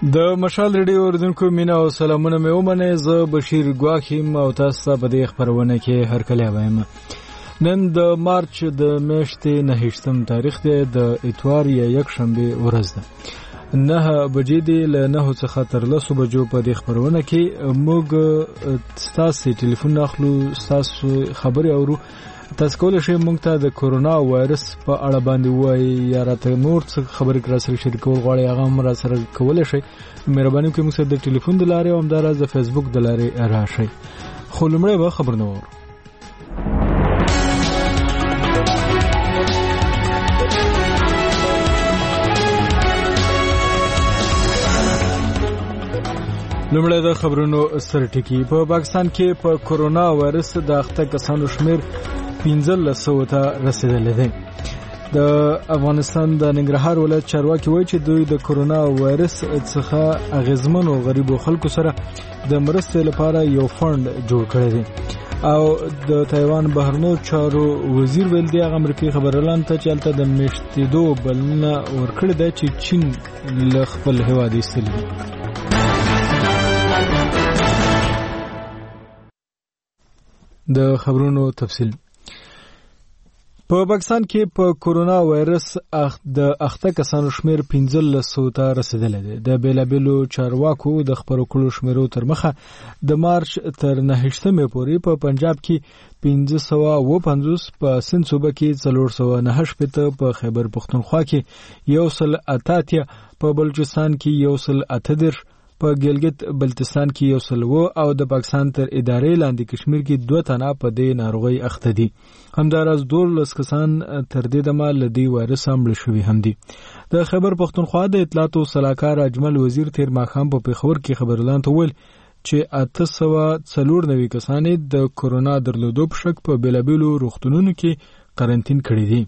د مشال ریډیو اوریدونکو مینا او سلامونه مې ومنه. زه بشیر ګواخیم او تاسو په دې خبرونه کې هرکلی وایم. نن د مارچ د میاشتې 9 تاریخ دی، د اتوار یا یک شنبه ورځ ده. 9 بجې دی، له 9 څخه تر 10 بجو په دې خبرونه کې موږ تاسو ټلیفون اخلو، تاسو خبري اورو. تاسو کولای شئ موږ ته د کورونا وایرس په اړه باندې وایي یا راته نور څه خبرې را سره شریکول غواړئ، هغه هم را سره کولای شئ. مهرباني وکړئ موږ سره د ټلیفون د لارې او همداراز د فیسبوک د لارې راشئ. خو لومړی به خبرونه واورو. لومړی د خبرونو سرټکی. په پاکستان کې په کورونا وایرس د اخته کسانو شمیر 1500 ته رسیدلی دی. د افغانستان د ننګرهار ولایت چارواکي وایي چې دوی د کورونا وایرس څخه اغیزمنو غریبو خلکو سره د مرستې لپاره یو فند جوړ کړی دی. او د تایوان بهرنیو چارو وزیر ویل دی هغه امریکایي خبريالان ته چې هلته د میشتېدو بلنه ورکړې ده چې چین له خپل هېواد ایستلی دی. د خبرونو تفصیل. په پاکستان کې په کورونا وایرس د اخته کسانو شمیر 1500 ته رسیدلی دی. د بیلابیلو چارواکو د خبرو کړو شمیرو تر مخه د مارچ تر 9 پورې په پنجاب کې 550، په سند صوبه کې 409، په خیبر پختونخوا کې 188، په بلوچستان کې 138، په ګلګت بلتستان کې 100 او د پاکستان تر ادارې لاندې کشمیر کې 2 تنه په دې ناروغي اخته دي. همداراز 12 کسان تر دې دمه له دې وایرس مړه شوي هم دي. د خیبر پختونخوا د اطلاعات او سلاکار اجمل وزیر تیر ماښام په پیښور کې خبريالان ته ویل چې 894 کسان د کورونا درلودو په شک په بیلابیلو روغتونونو کې قرنټین کړي دي.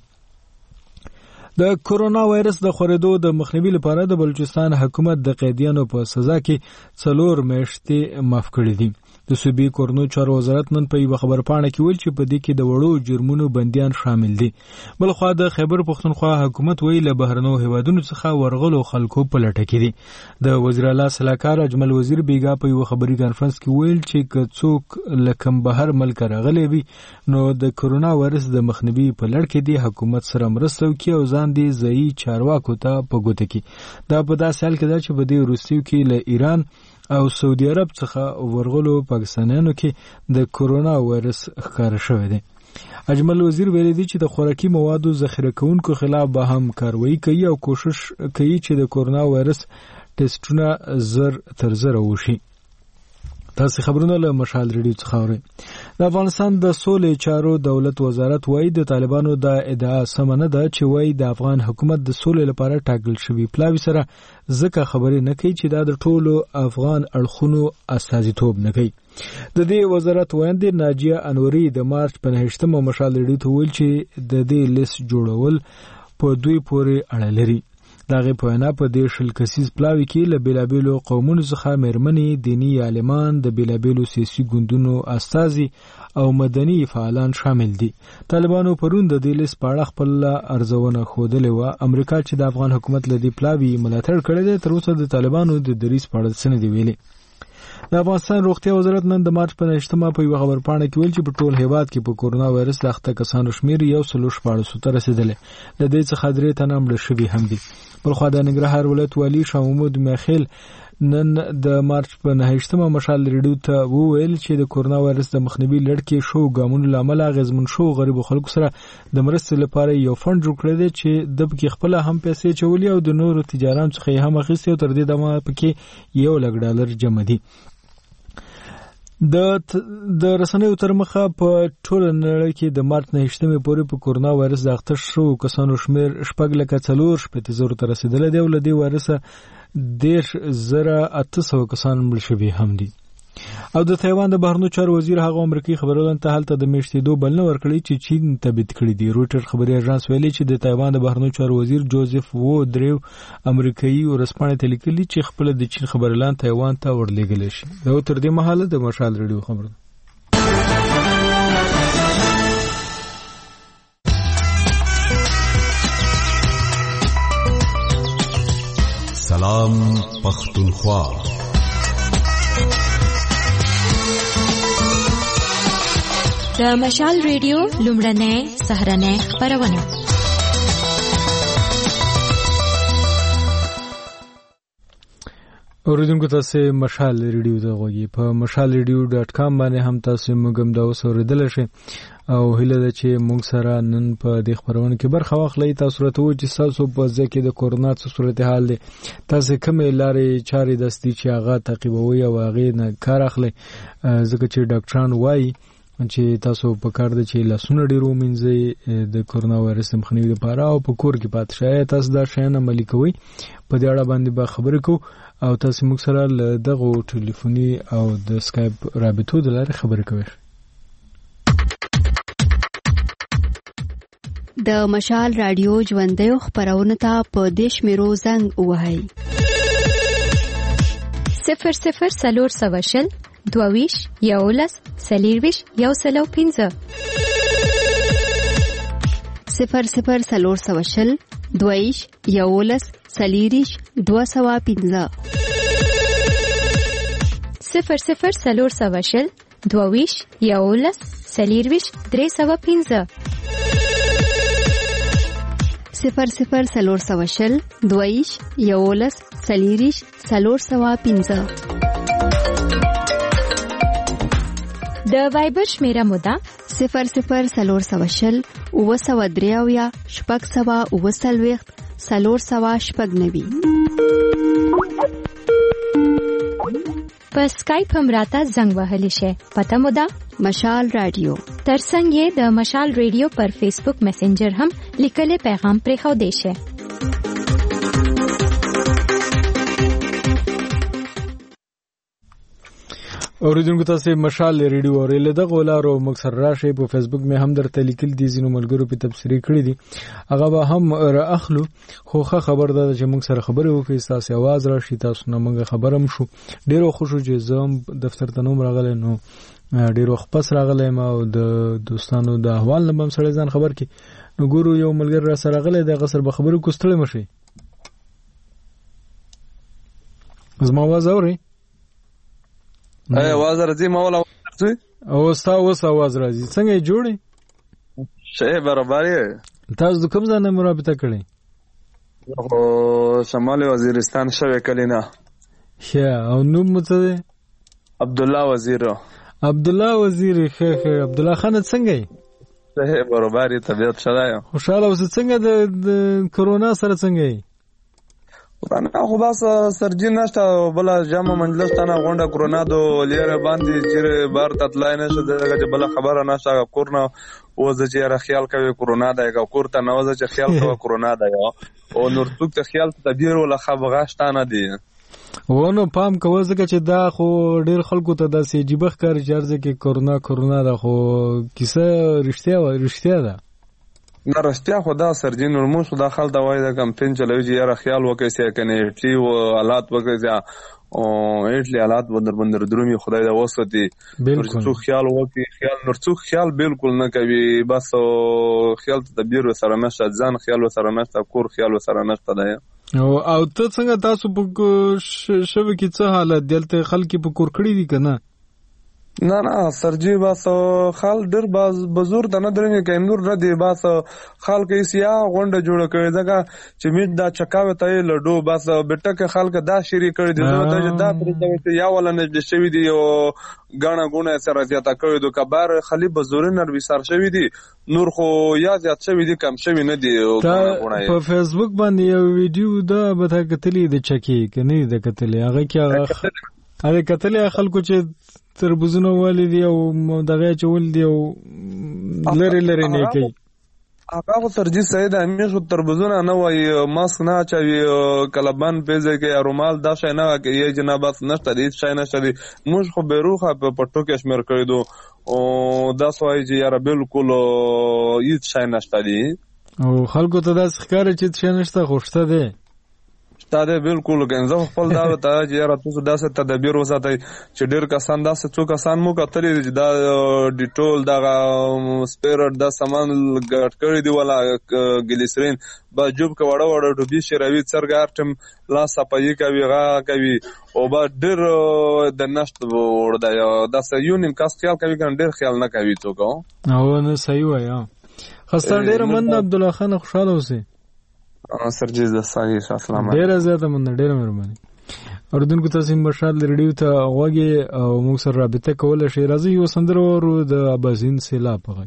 د کورونا وایرس د خورېدو د مخنیوي لپاره د بلوچستان حکومت د قیدیانو په سزا کې 4 میاشتې معاف کړې دي. د صوبې کورنو چارو وزارت نن په یو خبرپاڼه کې ویل چې په دې کې د وړو جرمونو بندیان شامل دي. بلخوا د خیبر پختونخوا حکومت ویل له بهرنیو هیوادونو څخه ورغلو خلکو په لټه کې دي. د وزیر اعلی سلاکار اجمل وزیر بیګا په یو خبري کانفرنس کې ویل چې که څوک لکم بهر ملک راغلی وي نو د کورونا وایرس د مخنیوي په لړ کې دی حکومت سره مرسته وکړي او ځان دې ځایي چارواکو ته په ګوته کړي. دا په داسې حال کې ده چې په دې وروستیو کې له ایران او سعودي عرب څخه ورغلو پاکستانیانو کې د کورونا وایرس ښکار شوی دی. اجمل وزیر ویلي دی چې د خوراکي موادو ذخیره کوونکو خلاف به هم کاروایی کوي او کوشش کوي چې د کورونا وایرس ټیسټونه زر تر زر وشي. تاسو خبرونه له مشال ریډیو څخه اورئ. د افغانستان د سولې چارو دولت وزارت وایي د طالبانو د ادعا سمه نه ده چې وایي د افغان حکومت د سولې لپاره ټاکل شوی پلاوی سره ځکه خبرې نه کوي چې دا د ټولو افغان اړخونو استازیتوب نه کوي. د دې وزارت وایي ناجیه انوري د مارچ په 9 مشال ریډیو ته ویل چې د دې لیست جوړول په دوی پورې اړه لري. دغه په وینا په دې شل کسیز پلاوی کې له بیلابیلو قومونو څخه مېرمنې، دینی عالمان، د بیلابیلو سیاسي ګوندونو استازي او مدني فعالان شامل دي. طالبانو پرون د دې لیست په اړه خپل ارزونه ښودلې وه. امریکا چې د افغان حکومت له دې پلاوی ملاتړ کړی دی، تر اوسه د طالبانو د دریځ په اړه څه نه دي ویلي. د افغانستان روغتیا وزارت نن د مارچ په 9 په یو خبرپاڼه کې ویل چې په ټول هیواد کې په کورونا وایرس د اخته کسانو شمیر 114 ته رسیدلی. له دې څخه 3 تنه مړه شوي هم دي. بلخوا د ننګرهار ولایت والي شاه محمود میاخیل نن د مارچ په 9 مشال ریډیو ته وویل چې د کورونا وایرس د مخنیوي لړ کې شو ګامونو له امله اغېزمن شو غریبو خلکو سره د مرستې لپاره یو فند جوړ کړی دی چې د پکې خپل هم پیسې چولي او د نورو تجارانو څخه هم اخیستي او تر دې دمه پکې $1,00,000 جمع دي. د رسنیو تر مخه په ټول نړۍ کې د مارچ 9 پورې په کورونا وایرس د اخته شو کسانو شمیر 4,400 ته رسیدلی دی او له دې وایرسه 10,800 کسان مړه شوي هم دي. او د تایوان د بهرنیو چارو وزیر هغه امریکایي خبريالان ته هلته د میشتېدو بلنه ورکړي چې چین تبعید کړي دي. رویټر خبري اژانس ویلي چې د تایوان د بهرنیو چارو وزیر جوزف وو دریو امریکایي ورسپانې ته لیکلي چې خپل د چین خبريالان تایوان ته ورلېږلی شي. دا تر دې مهاله د مشال ریډیو خبر ده. سلام پختونخوا. د مشال ریډیو لومړنۍ سهارنۍ خپرونه. اوریدونکو تاسو مشال ریډیو ته غوږی په mashalradio.com باندې هم تاسو موږ هم دا اوسوریدل شئ او هیله ده چې موږ سره نن په دې خبرونه کې برخه واخلئ. تاسو راته وایئ چې تاسو په ځکه د کورونا صورتحال دی تاسو کومې لارې چارې دستي چې هغه تعقیبوي او هغه نه کار اخلي ځکه چې ډاکټران وایي چې تاسو په کار د چې لاسونه ډیرو منځي د کورونا وایرس مخنیوي لپاره او په کور کې پات شئ. تاسو دا شیان عملي کوئ په دې اړه باندې به خبرې کوو او تاسو موږ سره دغه ټلیفوني او د سکایپ رابطو د لارې خبرې کوئ. د مشال رادیو ژوندۍ خبرونه ته په دیش میرو زنګ وهاي 00 22 یولس سلیرویش یو سلو 15 00 22 یولس سلیریش 215 00 22 یولس سلیرویش 315 00 22 یولس سلیریش 315 د وایبر شمیره مودا 00 وسودریاویا شپږ سوا وسلويخت سلور سوا شپږ نوي. په سکایپ هم راته زنګ وهلی شي پته مودا مشال رادیو. ترڅنګ یې د مشال ریډیو پر فیسبوک میسنجر هم لیکلي پیغام پرې خو دی شي. اوریدونکو تاسو مشال ریډیو اورېل د غولارو مکسر راشي په فیسبوک مې هم درته لیکل دي زینو ملګرو په تبصری کړی دي هغه به هم را اخلو خوخه خبر ده چې موږ سره خبرې وکړي تاسو आवाज راشي تاسو نه موږ خبرم شو ډیرو خوشو چې زم دفتر ته نوم راغلی نو ډیرو خپس راغلی ما او د دوستانو د احوال نه بم سره ځان خبر کی نو ګورو یو ملګر را سره غلی د غسر به خبرو کوستړې مشي زما आवाज اوري आवाज راځي مولا او تاسو आवाज راځي څنګه جوړي شه برابر تاسو کوم ځای نه مرابطه کړی او شمال وزیرستان شوه کلینا او نوم څه دی عبد الله وزیر عبد الله وزیر خیر عبد الله خان څنګه شه برابر طبيعت شلای خوشاله اوس څنګه د کورونا سره څنګه انا خو بس سرجین نشته بل جامع منجلس تنه غونډه کرونا دو لیر باندې چې بار تطلای نشه دغه بل خبره نشه کورنا وځي چې را خیال کوي کرونا دغه کورته نوځي چې خیال کوي کرونا دغه او نور څوک ته خیال تدبیر ولا خبغاشتانه دي ونه پام کوي ځکه چې دا خو ډیر خلکو ته د سیجبخ کار چارځي کې کرونا دا خو کیسه رښتیا ده نه رښتیا خدا سرجین نورموس خدا خل دا وای دا کمپین چلوي چې یاره خیال وکړي چې کنه اټلی او حالات وکړي او اټلی حالات بندر درومي خدای دا وسوتي څو خیال وکړي خیال نور څو خیال بالکل نه کوي بس خیال تدبیر وسره نشته ځان خیال وسره نشته کور خیال وسره نشته دی او ته څنګه تاسو په شوه کې څه حالت دلته خلک په کور کړی دي کنه نه سرجی بس خال ډر باز بزور د نه درنګ کې نور نه دی بس خال کې سیا غونډه جوړ کړي دغه چې میټ دا چکاوي ته لډو بس بیٹک خلک دا شری کړي دي دا پرې یا ولا نه شوی دی او غاڼه غونه سره زیاته کړي دو کبار خلی بزور نه وسار شوی دی نور خو یا زیات شوی دی کم شوی نه دی په فیسبوک باندې یو ویډیو دا به کتلې د چکی کني د کتلې هغه کې هغه کتلې خلکو چې تربوزونه والدي او دغه چول دی او لری نه کوي هغه سرجی سید همیشه تربوزونه نه وای ماسک نه چوي کلبان پیځه کې رومال دا شای نه کوي جناب بس نشته دي شای نشته دي موږ خو بیروخه په پټو کې شمیر کړی دو او دا سوای چې یاره بالکل هیڅ شای نشته دي او خلکو ته دا ښکار چې شای نشته خوشته دي تا دې بالکل کنځو خپل دا ته چې یاره تاسو داسې تدبیر وساتئ چې ډېر کسان داسې څو کسان مو کتلي چې دا ډیټول دغه سپیرټ دا سامان ګډ کړی دی ولا ګلیسرین با جوب کا وړه وړه ډوبي شروي څرګار ټم لا صفایي کوي غا کوي او با ډېر د نشت ور دا داسې یو نیم کاس خیال کوي کنه ډېر خیال نه کوي څوک او نه صحیح وایي خسته ډېر من عبدالله خان خوشاله اوسئ سرجیز د ساګي اسلام ډېر زیاته من ډېر مهرباني اوردونکو تاسو مشال ریډیو ته غوږی او موږ سره رابطه کوله شي راځي یو سندره ورو د ابازین سیلاب غږ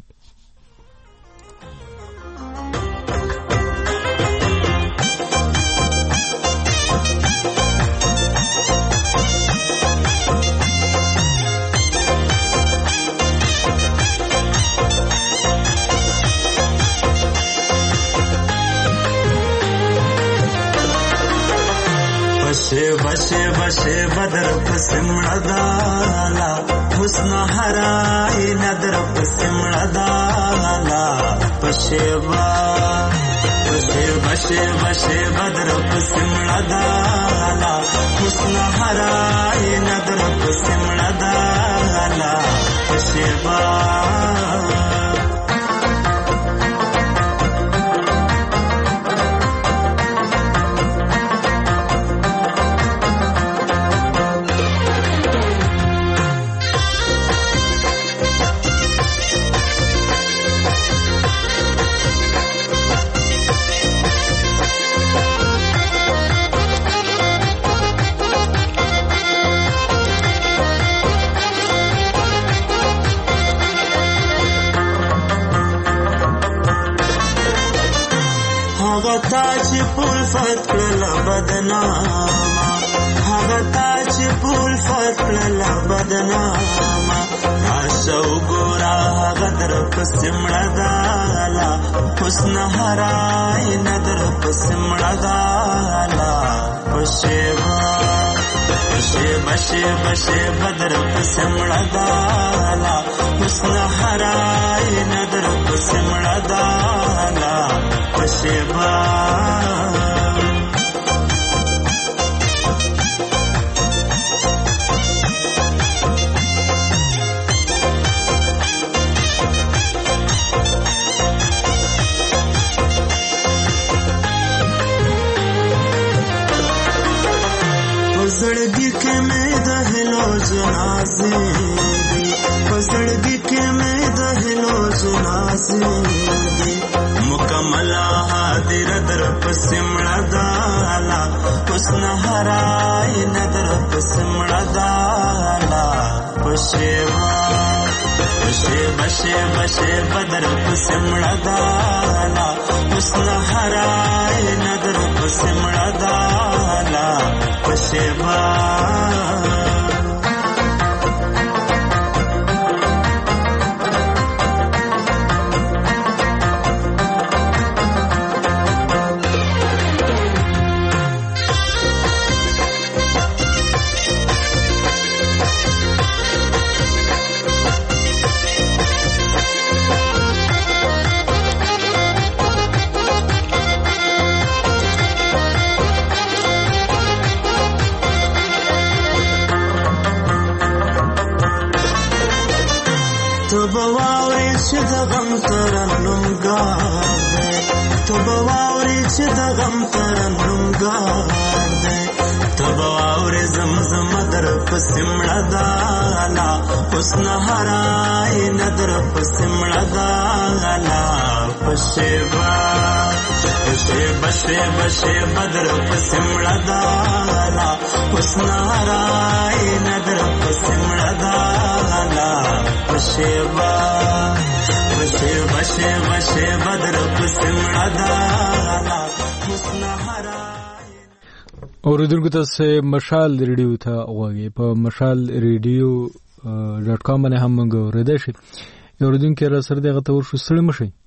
بشه بدر پسمړه دالا حسن هرائی ندر پسمړه دالا بشه بدر پسمړه دالا حسن هرائی ندر پسمړه دالا بشه چې پول فتل بدناما هغه چې پول فتل بدناما راشو ګورا غدر پسمړه دالا حسن هرائی ندر پسمړه دالا بشه بدر پسمړه دالا حسن هرائی ندر پسمړه دالا بشه زړګي کې مې د هلو جنازې دي زړګي کې مې د هلو جنازې دي مکمل حاضر در پسمړه دالا حسن هرائی ندر پسمړه دالا بشه بدر پسمړه دالا حسن هرائی ندر پسمړه دالا بشه بواوري چې د غم ترنم ګاده تو بواوري چې د غم ترنم ګاده تو بواوري زمزم در پسمړه دالا حسن هرائی ندر پسمړه دالا بشه بدر پسمړه دالا حسن هرائی ندر پسمړه دالا بشه بدر پسمړه دالا حسن هرائی. اوریدونکو تاسو مشال ریډیو ته غوږی په مشال ریډیو .com باندې هم موږ ورده شي اوریدونکو را سره دغه تور شو ستړي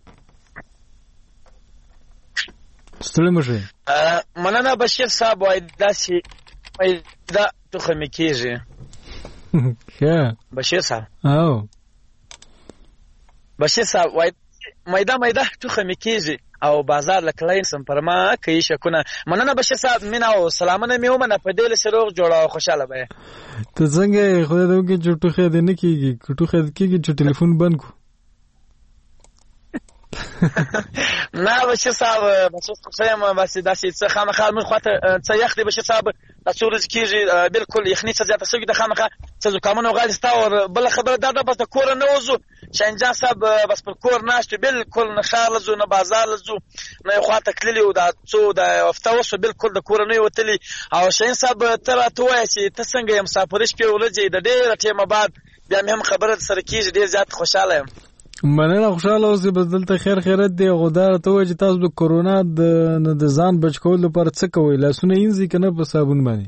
مشه مننه بشیر صاحب وای داسي پیدا تخمه کیږي ښه بشیر صاحب او بشیر صاحب وای مایدا تخمه کیږي او بازار لکلاین سم پرما کوي شکونه مننه بشیر صاحب مینا او سلامونه میومنه په دې لسروغ جوړه او خوشاله به ته څنګه خدای دې وکړي چې ټوخه دې نه کیږي ټوخه کیږي چې ټلیفون بند کو نه بشیر صاحب بس خصيما بس داسې څه خامخا من خاطر څه یخ دی بشیر صاحب تاسو ورځ کیږي بالکل یخني څه زیاته سوي د خامخا څه زکامونه غالي ستا بل خبره دا بس د کور نه وځو شنجان صاحب بس پر کور ناشته بالکل نه خار لزو نه بازار لزو نه خاطر کلی او دا څو د افتاوسو بالکل د کور نه وتلی او شین صاحب تر اتوای چې ته څنګه یم مسافرش په ولځي د ډېر ټیمه بعد بیا مهم خبره سره کیږي ډېر زیات خوشاله یم مننه خوشاله اوسې بس دلته خیر خیرت دی غودار ته وایي چې تاسو د کورونا د ځان بچ کولو لپاره څه کوئ لاسونه اینځي که نه په صابون باندې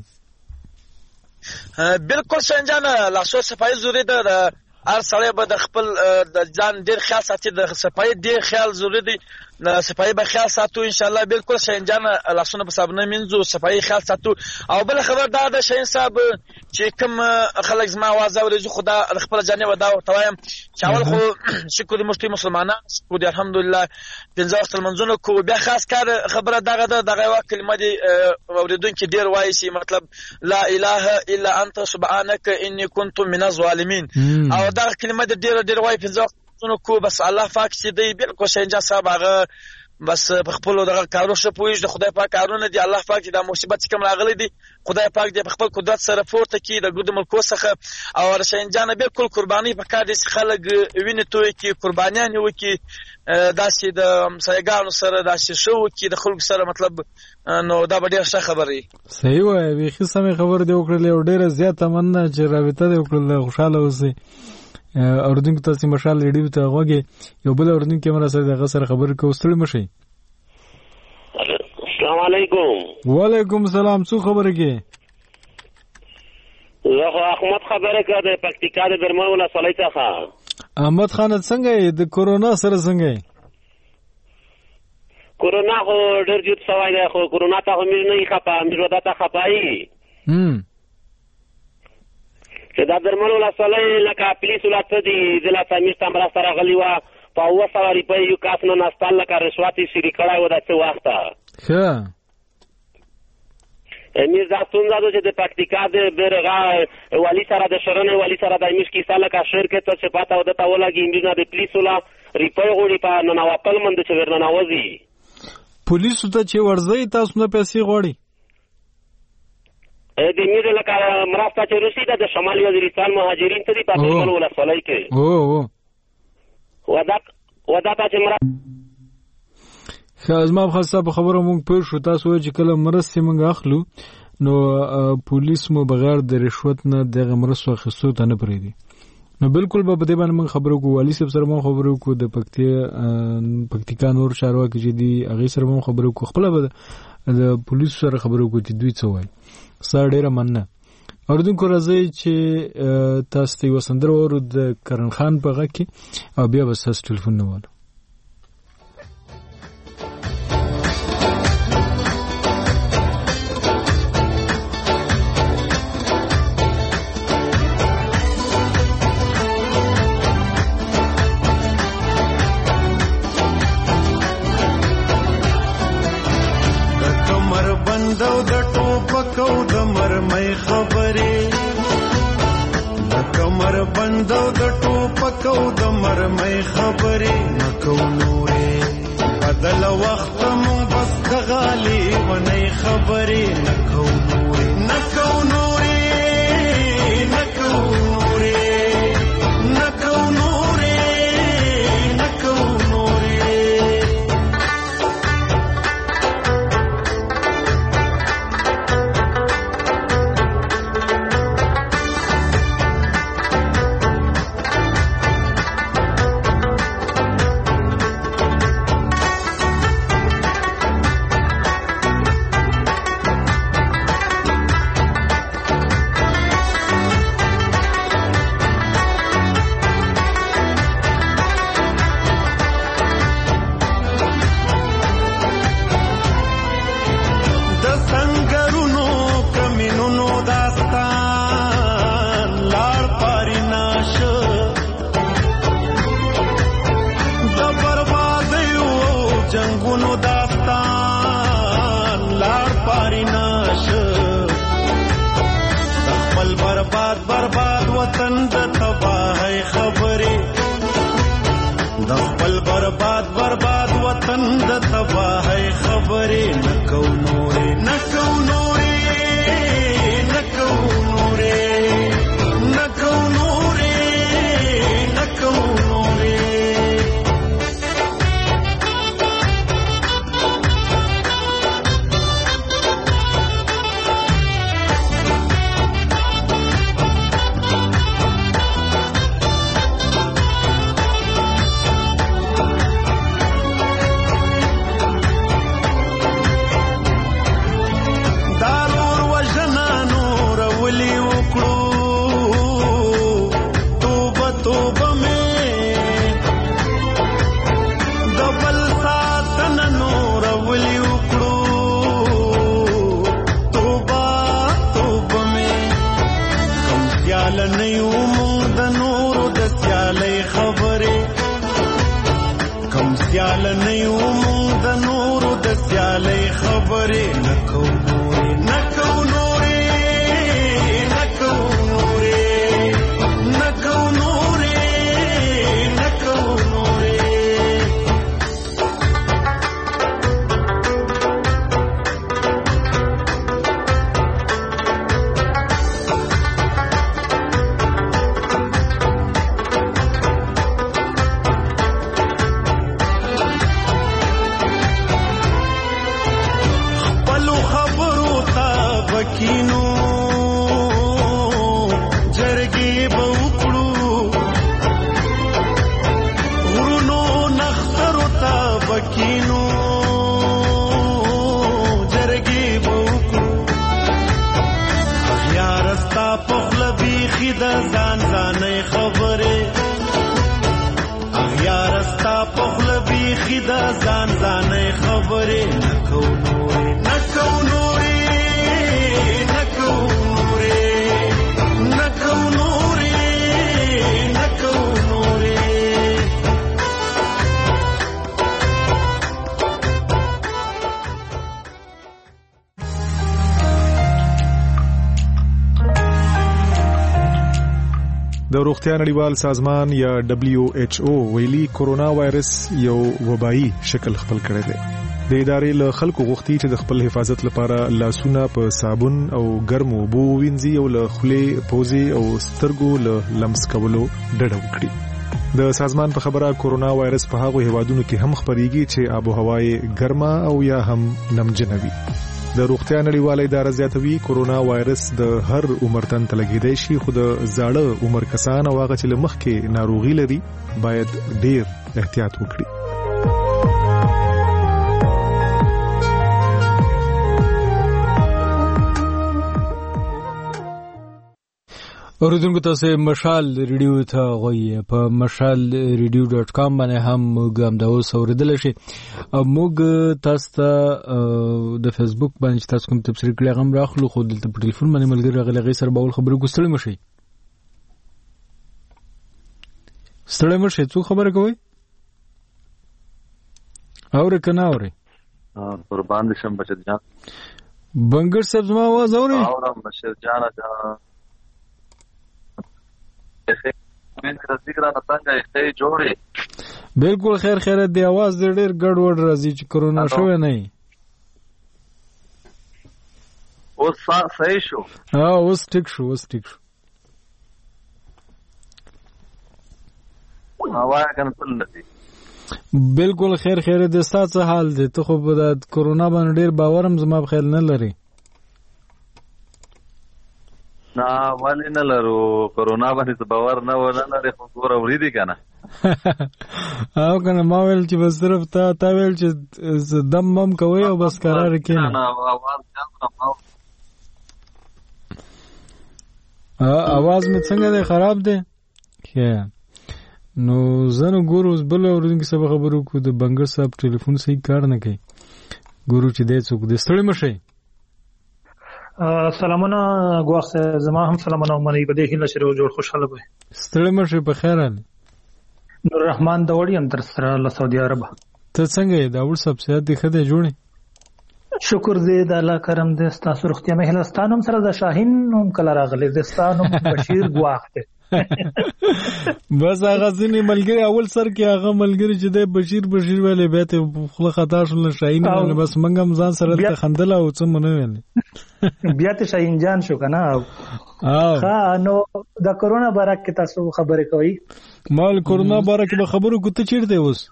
بالکل شنجان لاسو صفایي ضروري ده هر سړی به د خپل د ځان ډېر خیال ساتي د صفایي ډېر خیال ضروري دی د صفایي به خیال ساتو ان شاء الله بالکل شنجان لاسونه په صابون مینځو صفایي خیال ساتو او بل خبر دا ده شین صاحب چې کوم خلک زما आवाज اوري خدا خپل جانب دا توایم چې اول خو شکر دې مشتي مسلمانان شکر دې الحمدلله پنځه وخت منځونو کو بیا خاص کار خبره دغه کلمه دي اوریدونکو ډیر وایي چې مطلب لا اله الا انت سبحانك اني كنت من الظالمين او دا کلمه ډیر وایي پنځه وخت منځونو کو بس الله پاک چې دی بالکل شینجا صاحب هغه بس په خپل دغه کارو شپه ویژ د خدای پاک کارونه دي الله پاک دا مصیبت چې کوم راغلي دي خدای پاک دې په خپل قدرت سره پورته کړي د ګډ ملکو څخه او رشنجان بالکل قرباني په کار دي خلک ویني توي کې قربانيان وکي داسې د سایګانو سره داسې شو کې د خلکو سره مطلب نو دا ډېر ښه خبري صحیح وای وی سمې خبر دی وکړلې او ډېر زیاته مننه چې رابطه دی وکړل خوشاله اوسئ اوردونکو تاسو مشال ریډیو ته غوږی یو بل اوردونکو مرا سره دغه سره خبر کو ستړي مشي السلام علیکم وعلیکم السلام څو خبره کې زه احمد خبره کوم پکتیکا د درمل ولسوالۍ څخه احمد خان څنګه د کورونا سره څنګه کورونا خو ډېر جوړ شوی دی خو کورونا ته هم نه خپه مې ودا ته خپایي چې دا درمل ولسوالۍ لکه پولیس ولاته دي ضلع سمیر تمرا سره غلی وا په 200 روپۍ یو کاس نه نستال لکه رشوت شری کړای و د څه وخت ښه امیر زاستون زادو چې د پکتیکا د برغا والی سره د شرنه والی سره د امیر کی ساله کا شرکت ته پاته و د تاولګي امیر نه د پولیس ولا ریپای غوړي په ننواتل مند چې ورننوځي پولیس ته چې ورځي تاسو نه پیسې غوړي د امیر لکه مراسته چې روسي د شمالي وزیرستان مهاجرین ته دی په درمل ولسوالۍ کې ودا ته چې خازما خاصه په خبره مونږ پېښ شو تاسو چې کله مرستې مونږ اخلو نو پولیس مو بغیر د رشوت نه دغه مرستو اخیستو ته نه پریدي نو بالکل به په دې باندې مونږ خبرو کوو والی صاحب سره مونږ خبرو کوو د پکتیکا نور چارواکي چې دي هغه سره مونږ خبرو کوو خپل به د پولیس سره خبرو کوو چې دوی څه وایي سره ډیره مننه اوردونکو راځي چې تاسو ته وسندر ورو د کرن خان په غږ کې او بیا به تاسو ټلیفون نه والو بدل وخت مون بس غالي ونی خبري نکو نوري دردونو داستان لار پاری نشه خپل برباد وطن د تباہی خبرې د خپل برباد وطن د تباہی خبرې نکو نورې د روغتیا نړیوال سازمان یا WHO ویلي کورونا وایرس یو وبایي شکل خپل کړی دی. د ادارې له خلکو غوښتي چې د خپل حفاظت لپاره لاسونه په صابون او ګرمو اوبو ووینځي او له خولې، پوزې او سترګو له لمس کولو ډډه وکړي. د سازمان په خبره کورونا وایرس په هغو هیوادونو کې هم خپریږي چې آب و هوا یې ګرمه او یا هم نمجنه وي. د روغتیا نړیواله اداره زیاتوي کورونا وایرس د هر عمر تن ته لګیدای شي، خو د زاړه عمر کسان او هغه چې له مخکې ناروغي لري باید ډیر احتیاط وکړي. اوریدونکو تاسو مشال ریډیو ته غوي په mashalradio.com باندې هم موږ هم دا اوس اوریدل شي. موږ تاسو ته د فیسبوک باندې تاسو کوم تبصره کړی غم راخلو، خو دلته په ټلیفون باندې ملګری راغلی سره باول خبرو کوستل مشي ستړی مشي څو خبره کوي اورې کنه اورې قربان دي شم بچت جان بنګر صاحب زما आवाज اورې اورم بشیر جان بالکل خیر دی आवाज ډېر ګډوډ راځي چې کرونا شوی نه اوس صحیح شو. اوس ټیک شو هوا کنه تل دی. بالکل خیر دی. ستاسو حال دی؟ ته خو د کرونا باندې ډېر باورم زما په خیال نه لري. نه ولی نه لرو، کرونا باندې باور نه لري، خو ګوره وړي دي کنه. او کنه ما ویل چې بس صرف تا ویل چې دم مم کوي او بس قرار کینه. आवाज می څنګه دی؟ خراب دی. نو زنه ګورو بل اورونکو سره خبرو کو د بنګر صاحب ټلیفون صحیح کار نه کوي. ګورو چې دې څوک دې ستړي مشي. سلامونه ګواخ زما هم سلامونه منی بده هله شروع جوړ خوشاله وي. ستړي مشي په خیر حال. نور رحمان دوړی اندر سره له سعودي عرب. ته څنګه دا ور سب صحت دی خدای جوړي شکر دې د الله کرم دې ستاسو روغتیا مې هلستانم سره د شاهین نوم کله راغلی د ستانو بشیر ګواخ ته بس هغه ځینې ملګری اول سر کې هغه ملګری چې د بشیر ویلې به ته خپل خطا شول شاهین نه بس منګم ځان سره ته خندل او څه مونږ ویل بیا ته شاهین جان شو کنه ها نو د کرونا باره کې تاسو خبرې کوي مال کرونا باره کې به خبرو کوته چیرته اوس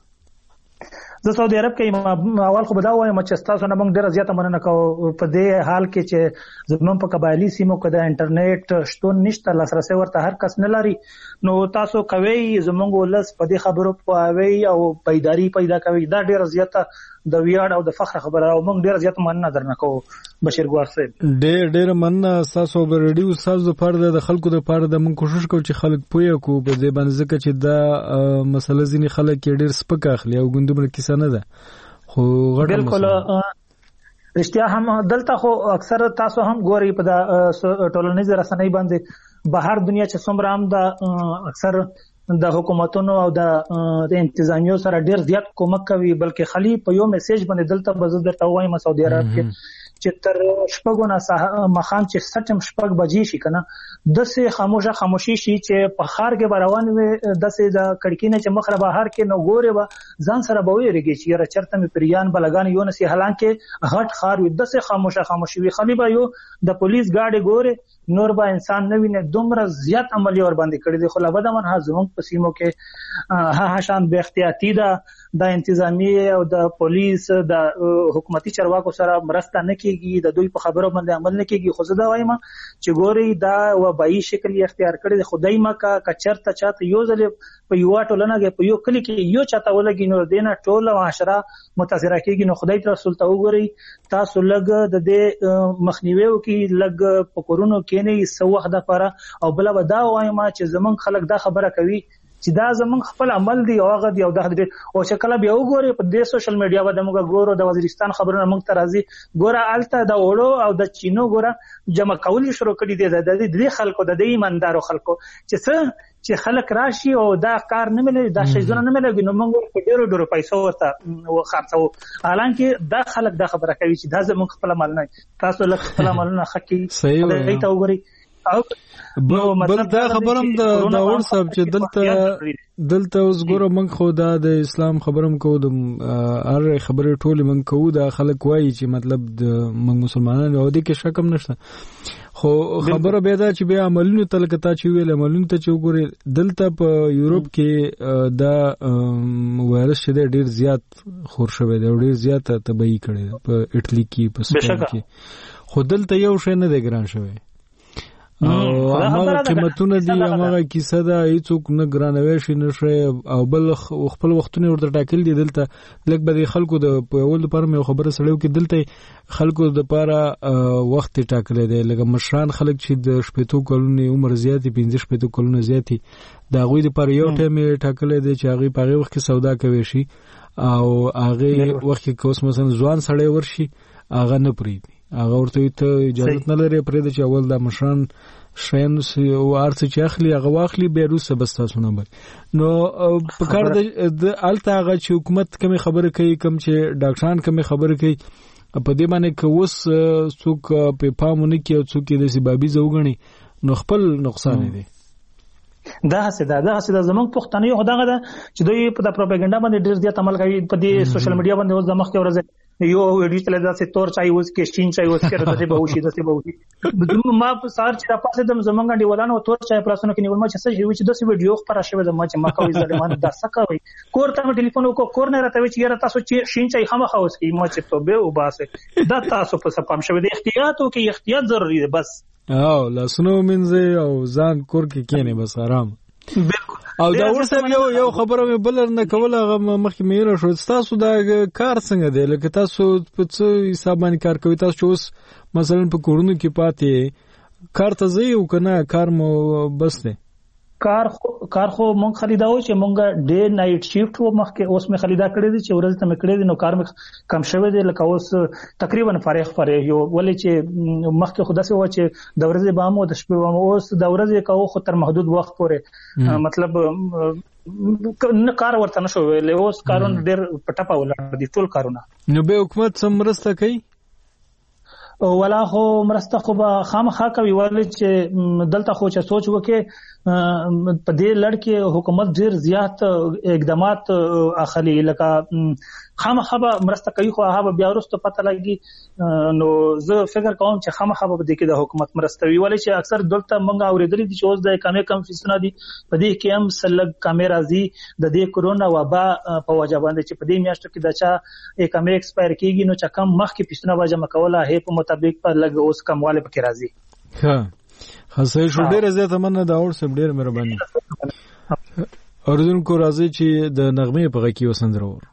زه سعودي عرب کې اول خو بداوم چې تاسو نه موږ ډیره زیاته مننه کوو په دې حال کې چې زموږ په قبایلی سیمو کې د انټرنیټ شتون نشته لاسرسي ورته هر کس نه لري نو تاسو کوي زموږ ولس په دې خبرو پوهاوي او بیداری پیدا کوي دا ډیره زیاته د ویاړ او د فخر خبره او موږ ډیره زیاته مننه درنه کوو بشیر ګوار صاحب ډیر مننه تاسو به ریډیو تاسو لپاره د خلکو لپاره د موږ کوشش کوو چې خلک پوهه کو په دې باندې ځکه چې دا مسله ځینې خلک ډیر سپک اخلي او ګوندونه کیسه نه ده خو غټه بالکل رښتیا هم دلته خو اکثر تاسو هم ګوري په ټولنیز رسنۍ باندې بهر دنیا چې څومره هم د اکثر د حکومتونو او د انتظامیو سره ډیر زیات کومک کوي بلکې خلی په یو میسج باندې دلته بزر درته وایم سعودي عرب کې چې تر شپږو نه مخام چې سټم شپږ بجې شي کنه دسه خاموشي شي چې په خار کې بروان وي دسه د کڑکی نه چې مخ را بهر کې نو ګوره به ځان سره به ویریږي چې را چرته می پریان بلګان یو نسی حالان کې غټ خار وي دسه خاموشي وي خلی به یو د پولیس ګاډي ګوره نور به انسان نه ویني دومره زیات عملی ور باندې کړی دی خو لا بده من زموږ په سیمو کې ها شان به احتیاطي ده د انتظامی او د پولیس د حکومتي چارواکو سره مرسته نه کیږي د دوی په خبرو باندې عمل نه کیږي خو زه دا وایم چې ګوري دا وبایي شکل اختیار کړی خدای مکه کچرته چاته یو ځل په یو ټولنه کې په یو کلی کې یو چاته ولګي نو دینه ټول معاشره متاثر کیږي نو خدای تر رسول ته وګوري تاسو لګ د دې مخنیوي وکي لګ په کورونو کې نه سو وخت د پاره او بل به دا وایم چې زمون خلک دا خبره کوي چې دا زمون خپل عمل دی او هغه دی او د او شکل بیا وګوري په دې سوشل میډیا باندې موږ ګورو د وزیرستان خبرونه موږ ته راځي ګوره الته د وړو او د چینو ګوره جمع کول شروع کړي دي د دې خلکو د دې ایماندارو خلکو چې خلک راشي او دا کار نه ملي دا شي زونه نه ملي نو موږ په ډیرو پیسو ورته خرڅو حالانکه دا خلک دا خبره کوي چې دا زمون خپل عمل نه تاسو لکه خپل عملونه حقي دې ته وګوري بل دا خبرم د داور صاحب چې دلته اوس ګوره موږ خو د اسلام خبرم کو د هر خبرې ټولې موږ کوو دا خلک وایي چې مطلب د موږ مسلمانانو او د کې شک هم نشته خو خبره به دا چې بیا عملونو تلکتا چې ویل عملونو ته چې وګوري دلته په یورپ کې دا وایرس چې ډیر زیات خور شوی دی ډیر زیات تبعی کړي په اټلی کې په سپین کې خو دلته یو شی نه دی ګران شوی او هغه قیمتونه دي هغه کیسه ده هیڅوک نه ګرانوي شي نشي او بل خپل وختونه ورته ټاکل دي دلته لکه به خلکو د اول لپاره مې خبره سړیو کې دلته خلکو د لپاره وخت ټاکل دي لکه مشران خلک چې د شپېتو کلونو عمر زیاتې 15 شپېتو کلونو زیاتې دا غوي د لپاره یو ټایم ټاکل دي چې هغه په هغه وخت کې سودا کوي شي او هغه وخت کې کوس مثلا ځوان سړی ورشي هغه نه پریدي هغه ورته ته اجازه نه لري پرې د چې اول د مشران شین او ارڅ چې اخلي هغه واخلي به روسه بس تاسو نه بل نو په کار د الته هغه چې حکومت کوم خبره کوي کوم چې ډاکټران کوم خبره کوي په دې باندې کوس څوک په پامونه کې او څوک د سبابي زوګني نو خپل نقصان دي دا څه زمونږ پښتني خو دغه چې دوی په د پروپاګاندا باندې ډیر زیات عمل کوي په دې سوشل میډیا باندې اوس د مخ کې ورځي یو ویډیو تل دا څه تور چای اوس کې شین چای اوس کې راځي به وشي ما په سار چې پاسه د زمونږ دیولانو تور چای پراسونو کې نیول ما چې څه وی چې د ویډیو خبره شوه د ما چې ما کوي ځل ما دا سکه وي کور ته ټلیفون وکړ کور نه راته چې یاره تاسو چې شین چای خامخ اوس کې ما چې توبه وباسه دا تاسو په سپام شوه د احتیاط ضروري دی بس او لاسونو منځه او ځان کور کې کېنه بس آرام او دا ورسره یو خبره مې بلر نه کوله هغه مخکې مې را شو تاسو دا کار څنګه دی لکه تاسو په څه حساب باندې کار کوي تاسو اوس مثلا په کورونو کې پاتې کار ته ځئ او کنه کار مو بس دی کار خو مونږ خلیداو چې مونږه ډے نایټ شیفټ و مخکې اوس مې خلیدا کړی دي چې ورځ ته مې کړی دي نو کار مې کم شوی دی لکه اوس تقریبا فارغ یو ولې چې مخکې خو داسې و چې د ورځې بام او د شپې بام اوس د ورځې کوو خو تر محدود وخت پورې مطلب نه کار ورته نشو ویلې اوس کارونه ډېر پټپا ولاړ دي ټول کارونه. نو به حکومت سم مرسته کوي ولا خو مرسته خو به خامخا کوي ولې چې دلته خو چې سوچ وکړي په دې لړ کې حکومت ډېر زیات اقدامات اخلي لکه خامخا به مرسته کوي خو هغه بیا وروسته پته لګي نو زه فکر کوم چې خامخا به دې کې د حکومت مرسته وي ولې چې اکثر دلته موږ اورېدلې دي چې اوس د کم فیصد دي په دې کې هم سلګ کیمرا زی د دې کورونا وبا په وجه باندې چې په دې میاشتو کې د چا کیمرا ایکسپایر کیږي نو چې کم مخکې پیسونه وجه مکوله هي په مطابق په لګ اوس کمواله پکې راځي. ها خاصه شو ډېر زیاته مننه دا اور سم ډېر مهرباني اوردونکو راځي چې د نغمه په غږ کې وسندرور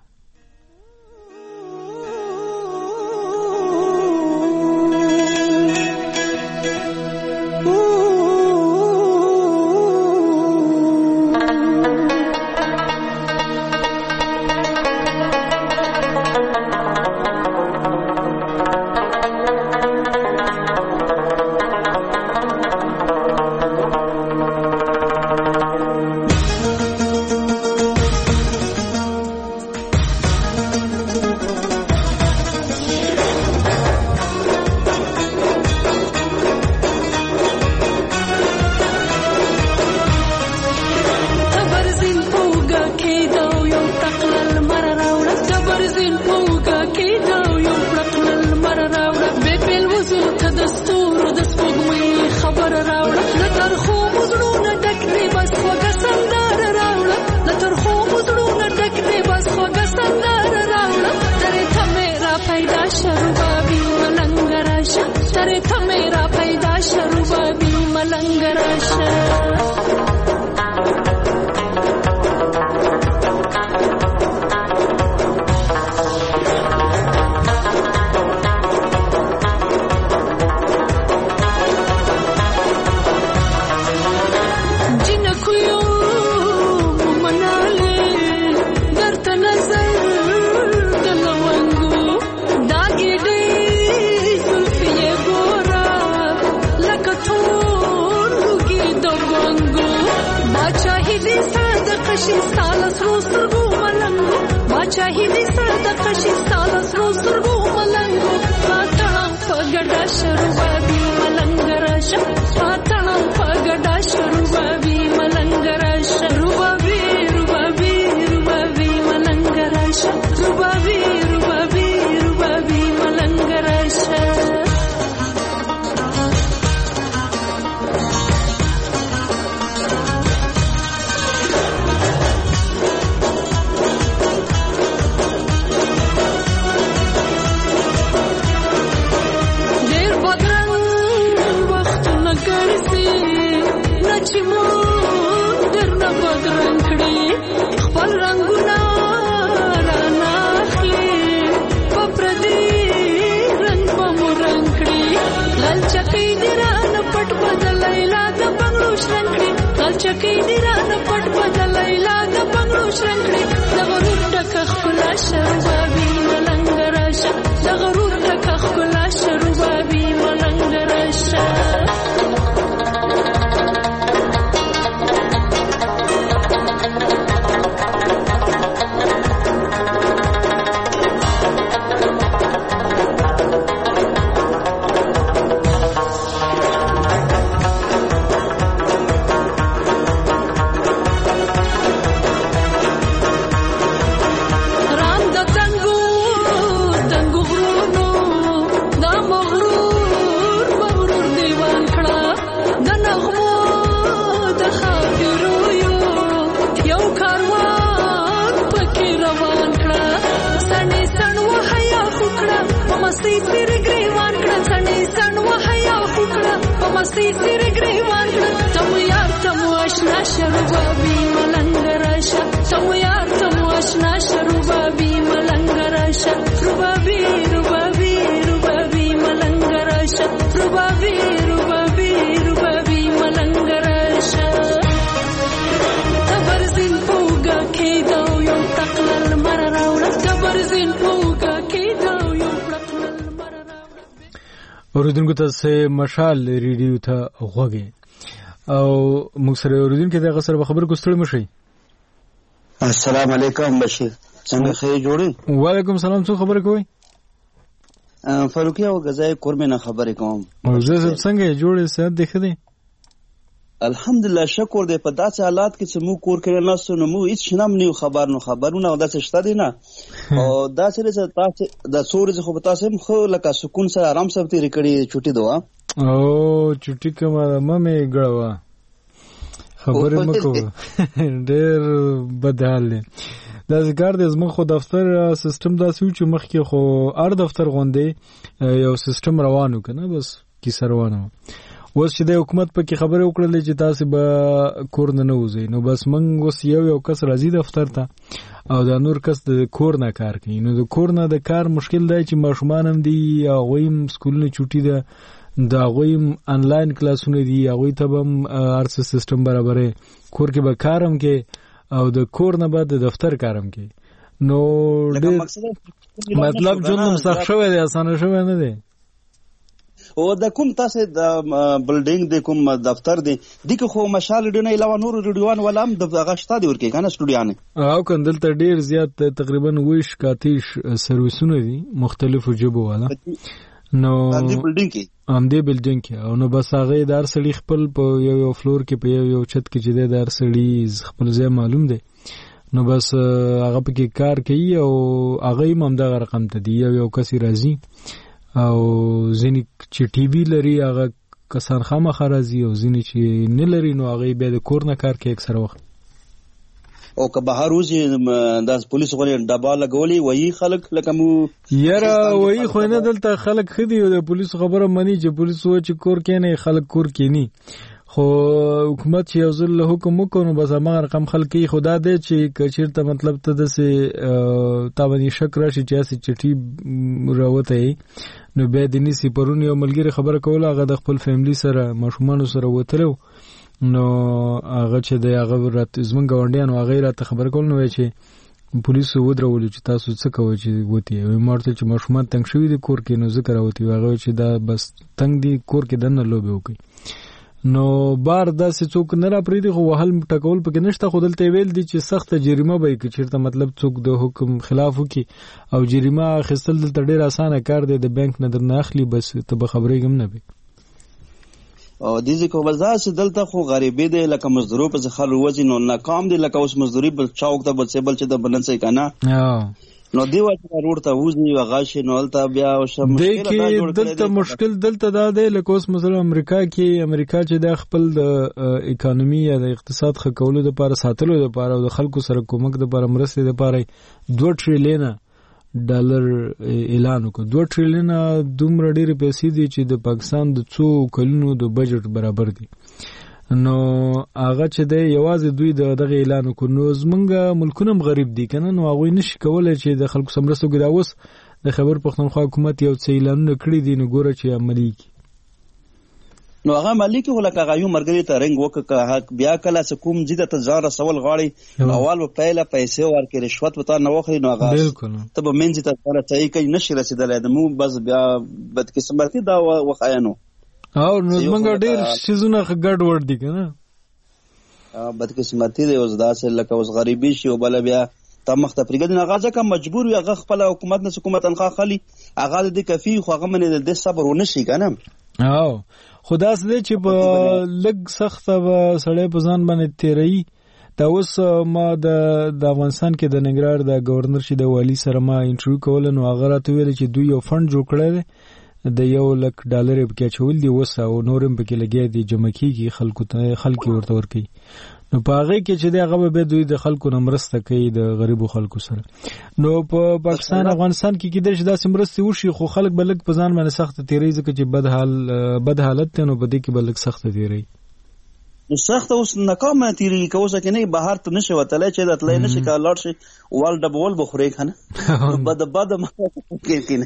اوریدونکو ته مشال ریډیو ته غوږی او موږ سره اوریدونکو ته غسر خبر کوستړ مشي. السلام علیکم بشیر، څنګه خیر جوړی؟ وعلیکم السلام، څو خبر کوي؟ فاروقی او غزای کورمه نه خبرې کوم. او زه څنګه جوړې سات دیخه دي؟ الحمدلله شکر دې په داسې حالات کې چې موږ کور کې ناسو نو موږ هیڅ شنم نه خبرونه داسې شته دي نه. او داسې تاسو د سورج خو تاسو خو لکه سکون سره آرام سره تیر کړی چټي دوا. او چټي کومه مې غړوا خبرې مکو ډېر بدحال دي. دا ذکر د زمو خو دفتر سیستم دا سوي چې مخکې خو ار دفتر غونډې یو سیستم روانو کنه بس کی روانو. اوس چې د حکومت په کې خبره وکړلې چې تاسو به کور نه وځئ نو بس موږ اوس یو کس راځي دفتر ته او دا نور کس د کور نه کار کوي. نو د کور نه د کار مشکل دی چې ماشومان هم دي او غویم سکولونه چوټي ده دا غویم انلاین کلاسونه دي هغه ته هم ارس سیستم برابرې کور کې به کارم کې او د کور نه بعد د دفتر کارم کې. نو مطلب جنم سخت شوی دی، اسانه شوی نه دی. او د کوم تاسو د بلډینګ د کوم دفتر دی دغه خو مشال ډونه علاوه نور ریډیوان ولام د غشتا دی ورکی کنه سټوډیانه او کندل ته ډیر زیات تقریبا 20 کاتیش سرویسونه دي مختلفو جبو والا. نو امدې بلډینګ کې او نو بس هغه دار سړي خپل په یو فلور کې په یو چت کې چې دار سړي خپل ځای معلوم دی نو بس هغه په کې کار کوي او هغه هم دغه رقم ته دی یو کسي راځي او ځینې چې ټي وی لري هغه کسان خامخا راځي او ځینې چې نه لري نو هغه بیا د کور نه کار کوي اکثر وخت. او که بهر وځي د پولیس غوړي ډبا لګولي وایي خلک لکه مو یاره وایي خو نه دلته خلک خدي او د پولیس خبره مني چې پولیس و چې کور کې نه خلک کور کې نه خو حکومت چې یو ځل حکم وکړو بس هغه رقم خلک خدا دې چې کچیرته مطلب ته د سه تاونی شک راشي چې چټي راوته نو به د نسی پرون یو ملګری خبره کوله هغه د خپل فیملی سره ماشومان سره وتلو نو هغه چې د هغه رات زمون ګاونډیان او غیره ته خبر کول نو چې پولیس ودرول چې تاسو څه کوئ چې وتی وي مرته چې ماشومان تنگ شوی دي کور کې نو ذکر اوتی هغه چې دا بس تنگ دي کور کې دنه لوبي وکي نو بار داسې څوک نه را پریدي خو وهل ټکول پکې نشته خو دلته ویل دي چې سخت جریمه به کې چیرته مطلب څوک د حکم خلاف وکي او جریمه خستل دلته ډیر اسانه کار دی د بانک نه درنه اخلي بس ته به خبرې هم نه وي او دې کو بزاس دلته خو غریبې دی لکه مزدورو په ځخر وځي نو ناکام دی لکه اوس مزدوري بل چاوک ته بل څه بل چې د بلنسي کنه نو دی وځي روډ ته وځي وغاشي نو الته بیا شم مشکل دلته مشکل دلته دا دی لکه اوس مثلا امریکا چې د خپل د اکانومي یا د اقتصاد ښه کولو لپاره ساتلو لپاره او د خلکو سره کومک لپاره مرستې لپاره 2 ټریلیون ډالر اعلان وکړ. 2 ټریلیون دومره ډېر پیسې دي چې د پاکستان د 2 کلونو د بجټ برابر دي. نو هغه چې د یوازې دوی دغه اعلان وکړ نو زمونږ ملکونه غریب دي کنه نو هغه نشي کولای چې د خلکو سمرستو کې دا اوس د خبر پښتونخوا حکومت یو څه اعلانونه کړی دي نو ګوره چې عملي کی نو هغه مالک ولکه غایو مرګري ته رنګ وک بیا کله کوم جده ته ځان رسول غاړي اول په پهله پیسې ورکړي رشوت وته نه وخري نو هغه ته به منځ ته سره ځای کوي نشي رسیدلای د مو بس بیا بدقسمتي دا وخاینو او نو څنګه ډیر سيزونه ګډ ور دي کنه بدقسمتي دی اوس داسې لکه اوس غریبي شي او بل بیا تمخ ته پرګد نه غاځه کوم مجبور وي هغه خپل حکومت نه حکومت تنخواه خالي هغه د کفي خو هغه من د صبر ونشي کنه او خدا سره چې په لګ سخت سړی په ځان باندې تیري دا اوس ما د افغانستان کې د ننګرهار د گورنر شي د والی سره ما انټرویو کول نو هغه راته ویل چې دوی یو فند جوړ کړی د $1,00,000 په چول دی وسه او نورم په کې لګي دي جمع کیږي خلکو ورته ورکی نو په هغه کې چې دغه به دوی د خلکو نمرسته کوي د غریبو خلکو سره نو په پاکستان افغانستان کې کېدل چې داسې مرستې وشي خو خلک بلک په ځان باندې سخت تیری ځکه چې بد حالت نو بده کې بلک سخت تیری نو سخت اوس ناکام تیری کوسه کې نه بهر ته نشي وتلای چې د تلای نشي کالر شي وال ډبول بخوري کنه بد ما کې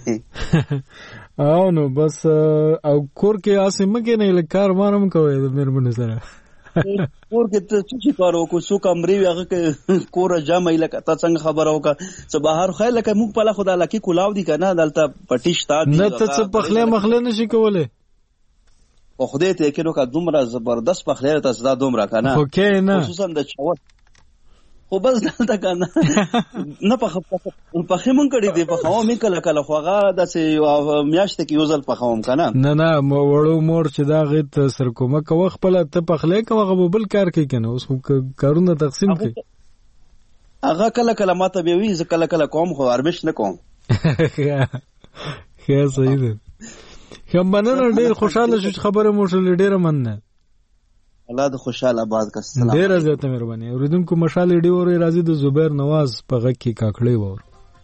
نه او نو بس او کور کې اسمه کې نه لکار مانم کوي د مېرمن سره کور کې ته څه کار وکړو څو کمرې هغه کې کور جامه لکه تا څنګه خبره وکړه څه بهر خیر لکه موږ په خدا لکه کولاو دي کنه دلته پټی شتا دي نه ته څه پخله مخله نشي کولای او خدای ته کې نو کا دومره زبردست پخله ته صدا دومره کنه خو کې نه خصوصا د چاوت خو بس دلته کنه نه په خمون کړي دي په خو مې کله کله خوغه د میاشت کې یوزل په خوم کنه نه وړو مور چې دا غیت سر کومه کو خپل ته پخله کوغه بل کار کوي کنه اوس کارونه تقسیم کوي هغه کله کله ماته به وی ز کله کله کوم خو ارمش نه کوم خیر صحیح ده کوم مننه ډیر خوشاله شو خبره مو شل ډیره مننه الله د خوشاله آباد کا سلام ډیره زیاته مهرباني اوریدونکو مشال ډی اور راځي د زبیر نواز په غږ کې کاکړې وور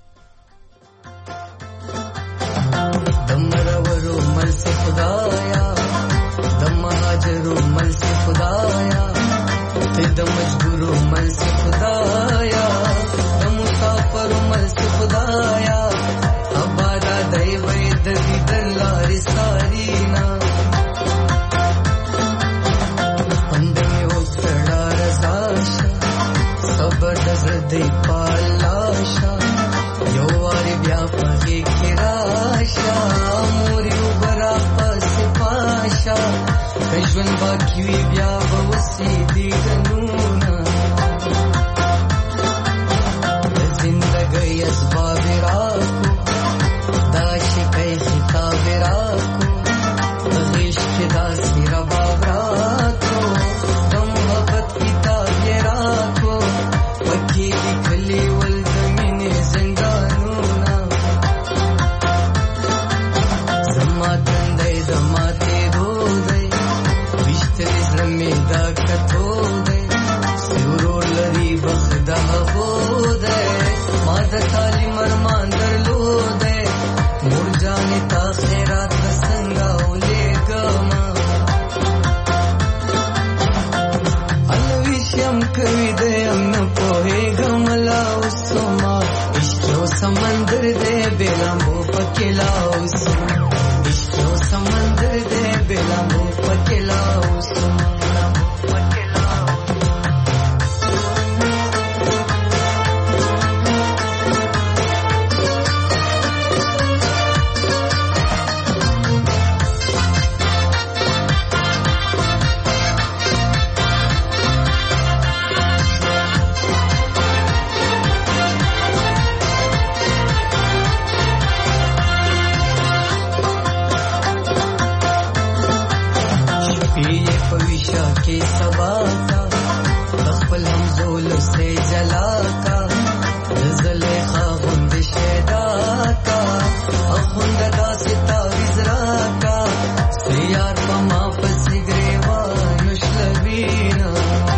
دمرورو مل سے خدایا دم هاجرو مل سے خدایا ته د مجبورو مل سے خدایا د مسافرو مل سے خدایا ابادا دای وې د دې لارې سارینا دې پالاشا یو واری بیا پږی کراشا موري وبرا پس پاشا کژون باقی وی بیا وسی دی غنونا زندګي اسباب راکو داشي کای خطاب راکو غیش کې داسې رباب راکو د محبت کتاب راکو وکی لکلی والدمین زندانونا زما تندی دماتی دو دی وشتر زلمی دا کتو دی سیورور لری بخدا غو دی ما دا تالی مرمان درلو دی مور جانی تا خیرات بسنگا اولی گما الویشیم کوی دی امنا پوہے گملا اسما عشق سمندر دے بیلامو پکلا اسما عشق سمندر دے بیلامو پکلا اسما के सबा का बखपल हम जोल से जला का जले खाबुंद शेदा का अखुंद दा सिता विजरा का सियार पमा पसिग्रेवा नुशलबीना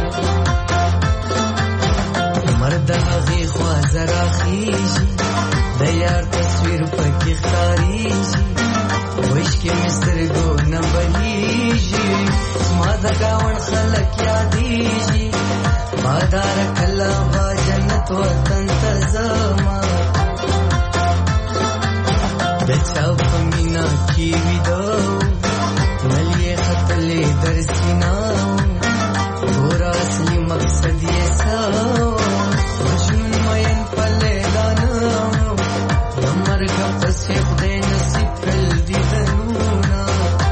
मर्द हगी ख्वाजरा खीजी दयार तस्वीर पकी खारीजी وش के मिस्र गो न बनीजी मादा गावन खलक यादीजी मादार कला बा जन्नत वतन तजमा बचा फमीना की विदो मलिए खतले दरसिना पूरा असली मकसद ये साओ मजनून मयन पले लाना नमर का पसे खुदे नसीब कल दी दनूना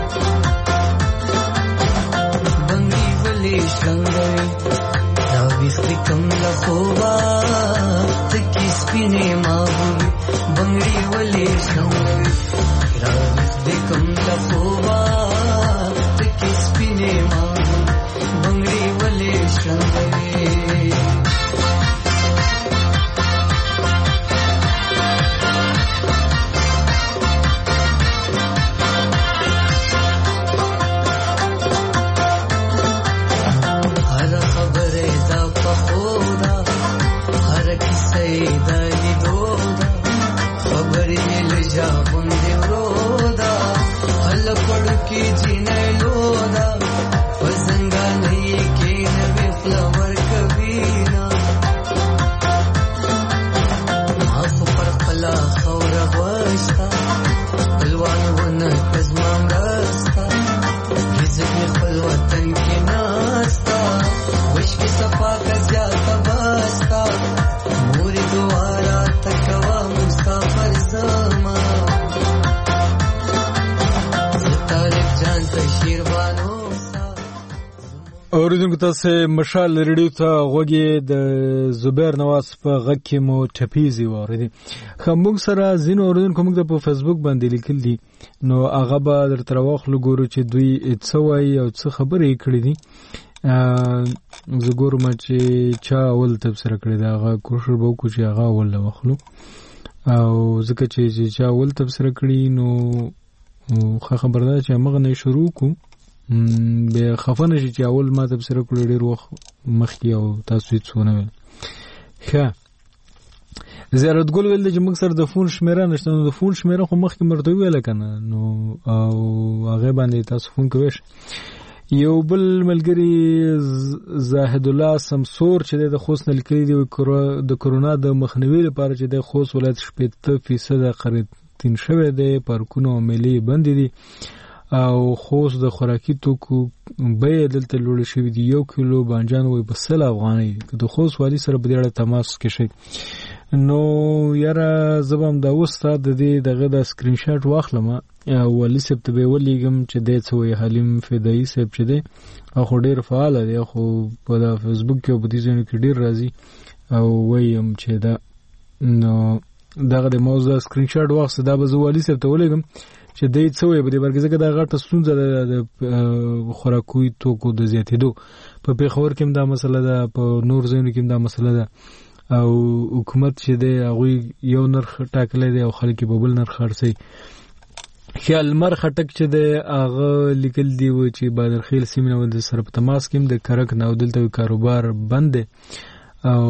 बंगी वली शंगई राविख कम लखोबा तकी स्पिने माबूबी बंगड़ी वली शंगई राविख कम लखोबा तकी स्पिने माबूबी बंगड़ी वली शंगई خبرې لږه غوندې اوریدونکو تاسو مشال ریډیو ته غوږی د زبیر نواز په غږ کې مو ټپیزي واردی خموږ سره زین اوریدونکو موږ په فیسبوک باندې لیکل دي نو هغه به درته واخلو ګورو چې دوی څه وایي او څه خبرې کړې دي زه ګورم چې چا اول تبصره کړې ده هغه کوشش به وکړو چې هغه اول واخلو او ځکه چې چا اول تبصره کړي نو خبر ده چې موږ نه شروع کوو به خفنه شي چې اول ما تبصره کړې ډېر وخت مخکې او تاسو یې څونه ویل ښه زیارت ګل ویل چې موږ سره د فون شمیره نشته نو د فون شمیره خو مخکې مرته ویل کنه نو او هغه باندې تاسو فون کوئ یو بل ملګری زاهد الله سمسور چې د خوست نه لیکلي دی د کرونا د مخنیوي لپاره چې د خوست ولایت 80% قرنطین شوی دی پارکونه او میلې بند دي او خوست د خوراکي توکو بیه دلته لوړ شوی دی 1 کیلو بانجان وي په 100 افغانۍ د خوست والی سره په دې تماس کې شي نو یاره زبم دا وسته د دې دغه د سکرین شاټ واخلم ولی سب ته ولیږم چې د څو حلیم فدایي سب چې دی خو ډیر فعال دی خو په فیسبوک کې او په دې ځای کې ډیر راځي او وایم چې دا نو دغه د موضوع سکرین شاټ واخسته دا به زه ولی سب ته ولیږم چې دې څو به د برګزګه د غټه ستونزه د خوراکوي توکو د زیاتېدو په پیښور کې دا مسله ده په نور ځایونو کې دا مسله ده او حکومت چې دی هغه یو نرخ ټاکلی دی او خلک په بل نرخ خرڅي خیال مر خټک چې دی هغه لیکل دی و چې بادرخیل سیمه ول سره په تماس کې د کرک نو دلته کاروبار بند او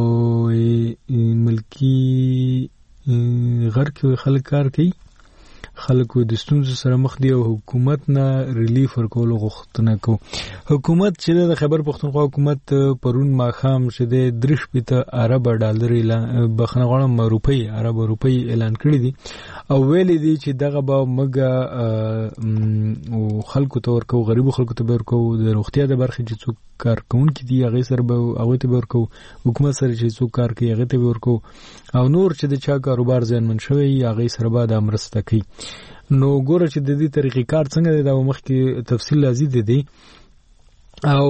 ملکی غر کې خلک کار کوي خلکو د ستونزو سره مخ دي او حکومت نه ریلیف ورکول غوښتنه کو حکومت چې د خیبر پختونخوا حکومت پرون ماخام چې د 3 ارب ډالر بخنه غواړم روپی ارب روپی اعلان کړی دي او ویلي دي چې دغه به مګه خلکو ته ورکو غریبو خلکو ته ورکو د روغتیا د برخې چې څوک کارکونکي دي هغه سره به هغه ته ورکو حکومت سره چې څوک کار کوي هغه ته ورکو او نور چې د چا کاروبار ځانمن شوی هغه سره به د امرسته کوي نو ګوره چې د دې طریقې کار څنګه دی دا مخکې تفصیل لازم دی او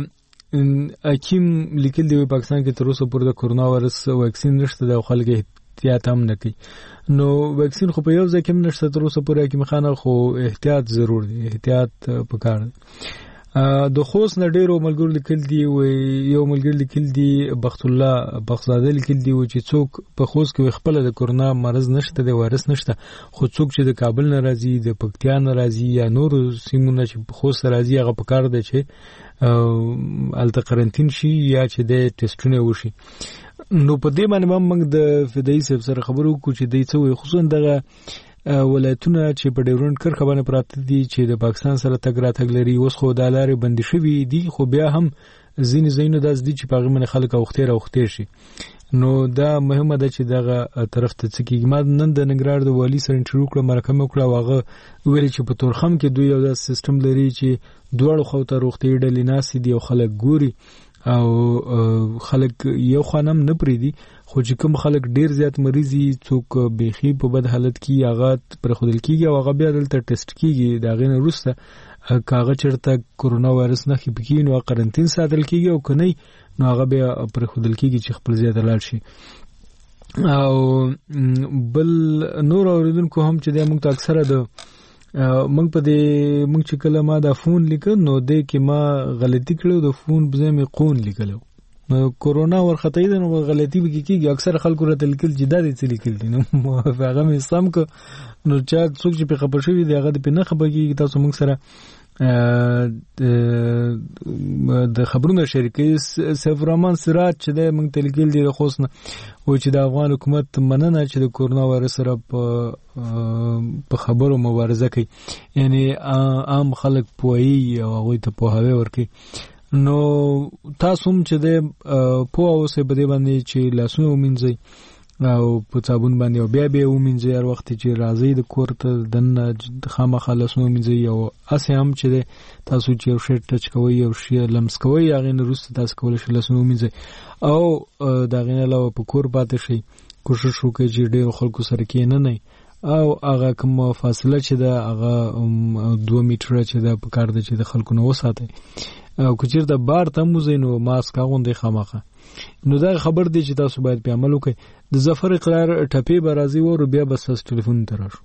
حکیم لیکل دی پاکستان کې تر اوسه پورې د کرونا وایرس واکسین نشته د خلک احتیاط هم نه کوي نو واکسین خو په یو ځای کې نشته تر اوسه پورې حکیم خانه خو احتیاط ضرور دی احتیاط پکار دی د خوست نه ډیرو ملګرو لیکل دي او یو ملګری لیکل دي بخت الله بخزاده لیکل دي چې څوک په خوست کې خپل د کرونا مرض نشته د وایرس نشته خو څوک چې د کابل نه راځي د پکتیا نه راځي یا نور سیمونه چې په خوست راځي هغه په کار دی چې الته قرنطین شي یا چې د ټیسټونه وشي نو په دې باندې موږ د فدایي سره خبرو کوو چې د څو خصوصا دغه ولایتونه چې په ډیورنډ کرښه باندې پراته دي چې د پاکستان سره تګ راتګ لري اوس خو د لارې بندي شوي دي خو بیا هم ځینې ځایونه داس دي چې په هغه باندې خلک اوختې شي نو دا مهمه ده چې دغه طرف ته څه کېږي ما نن د ننګرهار د والي سره انټرویو کړه مرکه مې وکړه هغه ویل چې په تورخم کې دوی یو داسې سیستم لري چې دواړو خوا ته روغتیایي ډلې ناستې دي او خلک ګوري او خلک یو خانم نه پریدي خو چې کوم خلک ډیر زیات مریضي څوک بيخي په بد حالت کې هغه پر خودل کېږي او هغه بیا دلته ټیسټ کېږي دا غینه وروسته کاغه چرته کرونا وایرس نه خپګي نو قرنطین ساتل کېږي او کني نو هغه بیا پر خودل کېږي چې خپل زیات لاړ شي او بل نور اوریدونکو هم چې د موږ ته اکثره د موږ په دې موږ چې کله ما دا فون لیکل نو د کې ما غلطي کړو د فون په ځای مې قون لیکلو نو کرونا ورخته ده نو غلطي به کېږي اکثر خلکو راته لیکل چې دا دې څه لیکل دي نو هغه مې سم کو نو چا څوک چې په خبر شوی دی هغه د پنه خبر کېږي تاسو موږ سره د خبرونو شریکي سیف الرحمن سراج چې د موږ تلګل دي خوښنه او چې د افغان حکومت مننه چې د کرونا وایرس سره په خبرو مبارزه کوي یعنی عام خلک پوهي او هغه ته پوهاوی ورکي نو تاسو هم چې د په اوسه بده باندې چې لاسونه ومنځي او په صابون باندې او بیا ومنځي هر وخت چې راځي د کور ته دنه خامخا لاسونه ومنځي او اسه هم چې تاسو چې یو شی ټچ کوئ او شی لمس کوئ هغه نه روسته تاسو کولای شئ لاسونه ومنځي او دا غنه له په کور پاتې شي کوشش وکړئ چې ډېر خلکو سره کې نه او هغه کوم فاصله چې دا هغه 2 میټر چې دا په کار دی چې د خلکو نه وساتي او کچیر د بار ته موزینو ماسک غوندې خامخه. نو دا خبر دی چې تاسو باید په عمل وکړئ. د ظفر اقرار ټپی برازي ورو بیا بس ټلیفون ته راشو.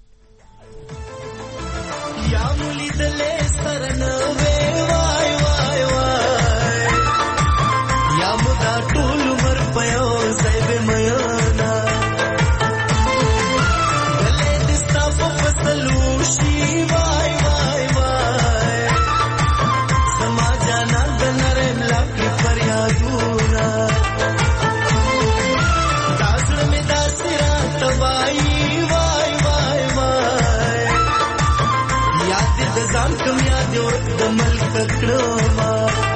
یا مولي دلې سرنه وای وای وای یا مدا ټول مر پيو زيب ميانا دلې د صف فصلو شي وای وای وای سماج نه د نرم لاپي فریادونه داسر می داسرا تبای وای وای وای یاد د ځان کوم یاد د ملک کړما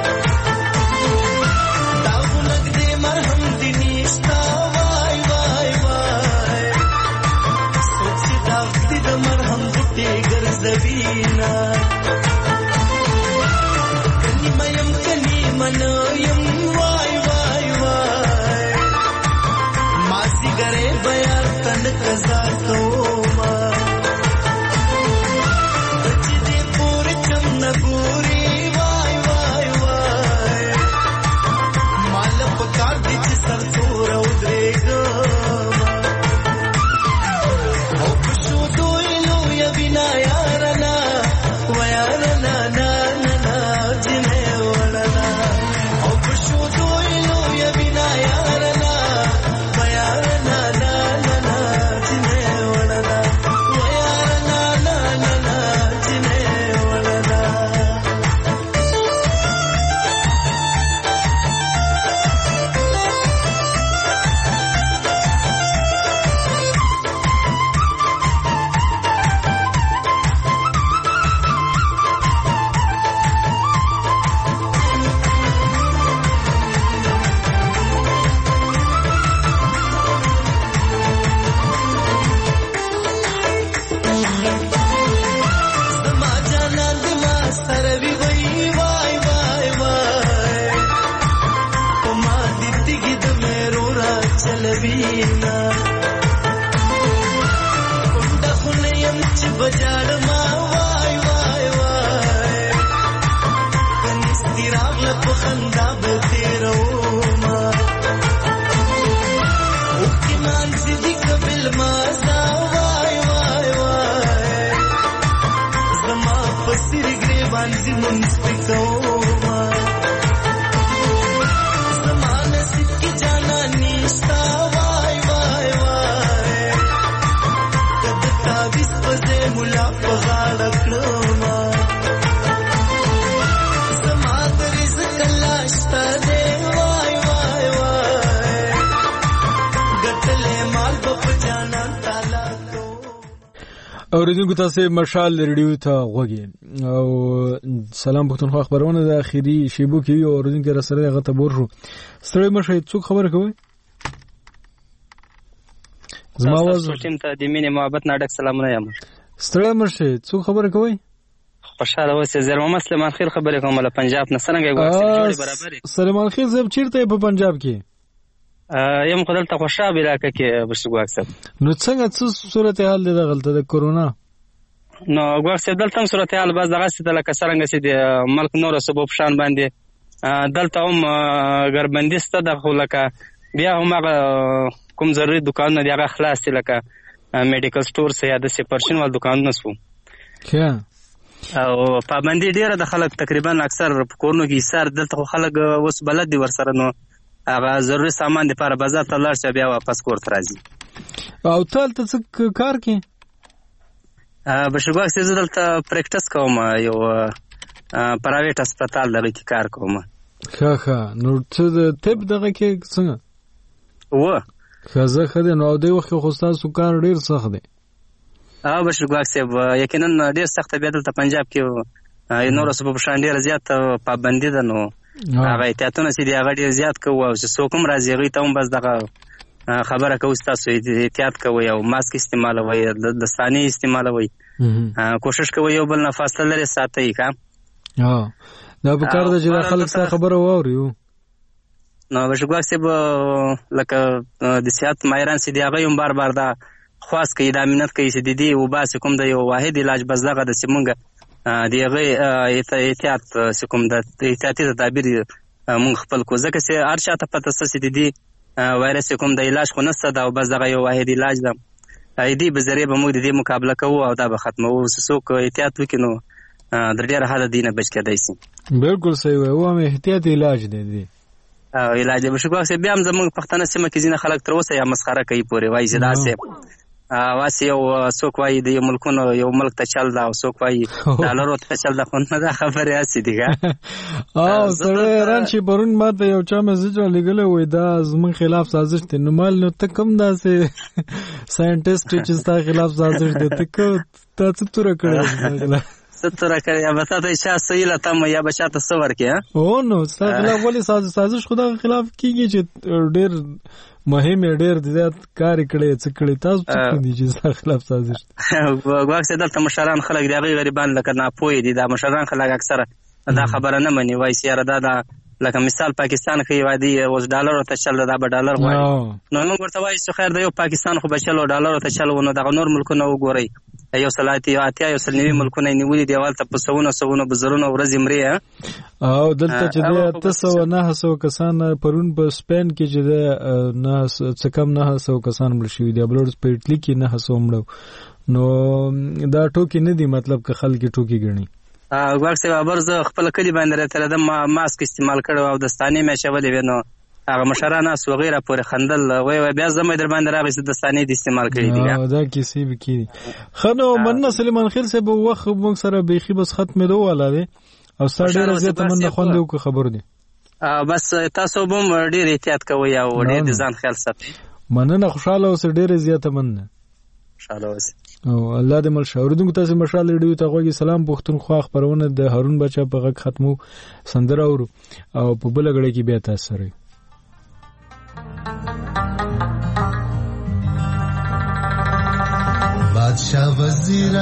دا ولګ دې مرهم دې نشتا وای وای وای سوچ دا دې د مرهم بوټي ګرځوینا کني منیم وای وای وای ماسي ګره بیا تن قزا کوما نګوري وای وای وای مال پکار دي چې سر تور او درېګم او پښو دوی نو یا بنا یارنا ویارنا نا نا جنه ولنا او پښو دوی نو یا بنا یارنا ویارنا نا نا جنه ولنا ویارنا نا نا جنه بجاړ ما وای وای وای کني ستراغ په خندا به تیرو ما او کی مان سدي قبل ما وای وای وای زما فسر گریبان دي منسپکو ما زما نصیب کی جانا نشتا وای وای وای کد تعویذ پزه مولا په غاړه کړما زما د رزق الله شته دی وای وای وای ګټلې مال په جانان تعالی کو. اوریدونکو تاسو مشال ریډیو ته غوږی او سلام پښتونخوا خبرونه د اخیری شیبو کې یو اوریدونکو را سره غته بور شو. ستړي مشه څوک خبر کوي؟ زما واز ټیم ته د مینې محبت ناډک سلامونه یم. ستړي مشه څوک خبر کوي؟ خوشاله اوسې زیر محمد سلیمان خیل خبرې کوم له پنجاب نه څنګه وایي جوړي برابر. سلیمان خیل زب چیرته په پنجاب کې؟ یم خدای ته خوشاله علاقه کې بشګو اکثر. نو څنګه څه صورتحال دی دغلته د کورونا؟ نو ګورڅ دلته هم صورتحال باز دغه ست لکه څنګه چې د ملک نور سبب شان باندې دلته هم ګربندسته د خلکا بیا هم کوم ضروري دکانونه دی هغه خلاص دي لکه میډیکل سٹورز یا د سپرشن ول دکانونه سو ښه او پابندي ډیره د خلک تقریبا اکثر په کورونو کې ایثار دلته خلک اوس بلد دي ورسره نو هغه ضروري سامان لپاره بازار ته لاړ شي بیا واپس کور ته راځي. او تل ته کار کې بشګو اکثر دلته پریکټس کوم یو پرایویټ هسپتال دغه کې کار کوم. ښه نو څه د طب دغه کې څنګه و خزه خدای نو د وخت خو تاسو کار ډیر سخت دی. بشګو اکثر یقینا ډیر سخت بیا دلته پنجاب کې نور سبب شان ډیر زیات پابندي ده نو هغه احتیاطونه چې دی هغه ډیر زیات کوو او چې څوک هم راځي هغوی ته هم بس دغه خبره کوو چې تاسو احتیاط کوئ او ماسک استعمالوئ دستانې استعمالوئ کوشش کوئ یو بل نه فاصله لرې ساتئ که دا په کار ده چې دا خلک ستا خبره واوري. نو بشګوک صاحب لکه د صحت ماهران چې دی هغه هم بار بار دا خواست کوي دا امنیت کوي چې د دې وباسي کوم د یو واحد علاج بس دغه د چې مونږ دغه احتیاط کوم د احتیاطي تدابیر مونږ خپل کو ځکه چې هر چاته پته څه دي وایرس کوم د علاج خو نشته دا بس دغه یو واحد علاج ده ایدي به ذریعہ به موږ د دې مقابله کوو او دا به ختمو څوک احتیاط وکړي نو در ډیره حد دینه بچ کېدای شي بالکل صحیح وای او هم احتیاط علاج دی علاج به شکو چې بیا هم زموږ پښتنه سیمه کې ځینې خلک تر اوسه یا مسخره کوي پورې وایي چې دا سه واسي یو څوک وایي د ملکونو یو ملک ته چل دا او څوک وایي ډالرو ته چل دا خو نه دا خبره اسی دیګه او سره رانشي پرون ماته یو چا میسج لګل وای دا زمون خلاف سازش دی نو مال نو ته کم داسې ساينټیسټ چې ستا خلاف سازش دی ته څه تور کړی ستوره کړی یا به تاسو چې صحیح لته یا به چاته څور کې او نو ستا خلاف ولې سازش خدا خلاف کیږي چې ډېر مهم ډېر زیات کار کړي څه کړي تاسو څه دي چې ستا خلاف سازش واکسه دلته مشران خلک دی غریبان لکه نه پوي دي دا مشران خلک اکثره دا خبره نه مني وایي سیاره دا لکه مثال پاکستان کې وادي اوس ډالر ته چل دا به ډالر غواړي نو موږ ورته وایي چې خیر دا یو پاکستان خو بچلو ډالر ته چلو نو دا نور ملکونه وګوري یو صلاحیت اتیا یو سلنوي ملکونه نیولې دیوال ته په سونو بزرونو ورځ مری او دلته چې 900 کسان پرون په سپین کې چې نه څه کم 900 کسان مړ شوي دي بلوړ په اټلی کې 900 مړ نو دا ټوکی نه دی مطلب که خلک ټوکی ګڼي واکسه ابرز خپل کلی باندې تر د ماسک استعمال کړو او دستانه مې شولې ونه هغه مشرانه سو غیره پورې خندل وای بیا زمې در باندې راغی چې دستانه د استعمال کړی دی دا کیسې بکی خنو مننه سلیمان خیل صاحب وخت موږ سره بيخي بس ختمه دوه ولاله او ساده زیاته من خوندو کو خبر دی بس تاسو بم ډیر احتیاط کوئ او ډیر ځان خیال ساتئ مننه خوشاله اوس ډیر زیاته مننه خوشاله اوس او الله دې مل شاوردونکو تاسو مشال ریډیو ته غوږی سلام پښتونخوا خبرونه د هارون بچا په غږ ختمو سندره او په بل غړي کې بیا تاسو سره بادشاہ وزیر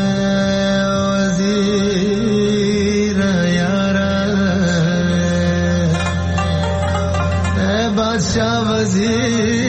یارا اے بادشاہ وزیر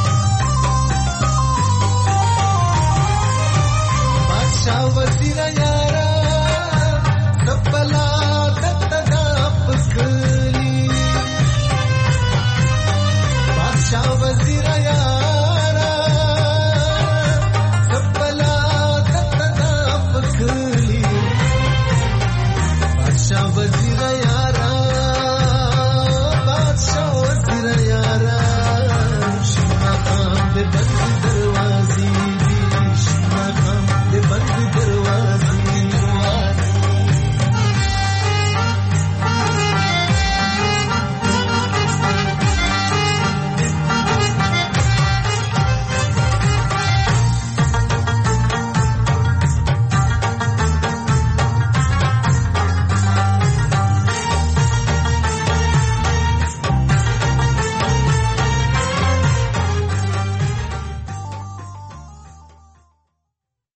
وزیر